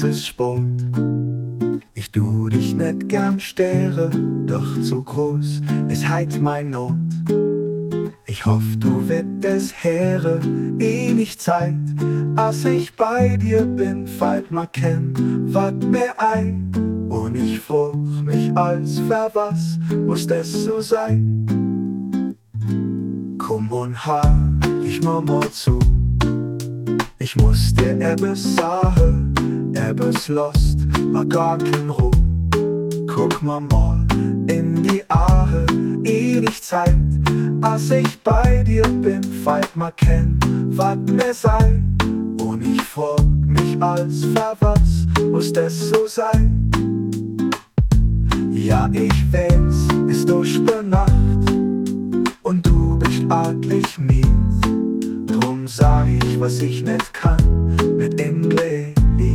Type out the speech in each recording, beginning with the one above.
ist Sport. Ich tu dich nicht gern stere, doch zu groß ist heit mein Not. Ich hoff, du wird es Heere, nicht Zeit, als ich bei dir bin, fällt ma kenn, wat mir ein. Und ich frag mich als für was muss das so sein? Komm und hör ich mal zu. Ich muss dir etwas sagen, etwas lost, ma gar kein Ruhe. Guck mal in die Aare, nicht Zeit, als ich bei dir bin, fällt ma kenn, wat mir sei. Und ich frag mich als für was muss das so sein? Ja, ich weiß, ist durch die Nacht und du bist arglich mies. Drum sag ich, was ich nicht kann, mit Englisch.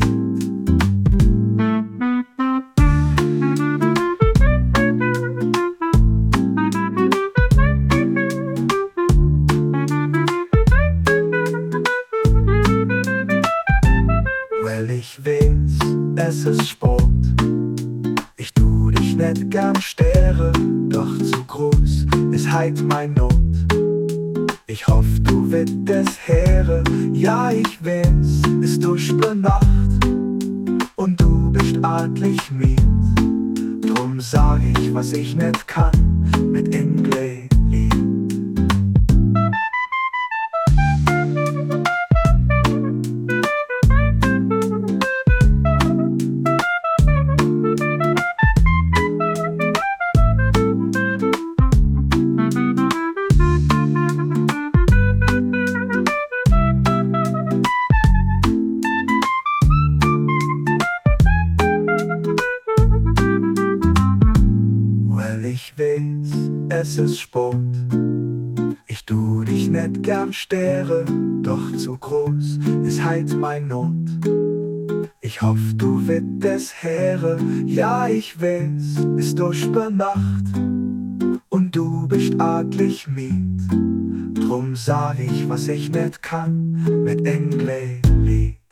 Weil ich weiß, es ist Sport. Ich tu dich nicht gern stere, doch zu groß ist heit mein Not. Ich hoff, du wird es Heere, ja ich weiß, ist durch die Nacht und du bist arglich mies. Drum sag ich, was ich nicht kann, mit Englisch. Ich weiß, es ist Sport. Ich tu dich nicht gern stere, doch zu groß ist heit mein Not. Ich hoff, du wird es Heere, ja ich weiß, ist durch die Nacht und du bist arglich mies. Drum sag ich, was ich nicht kann, mit Englisch.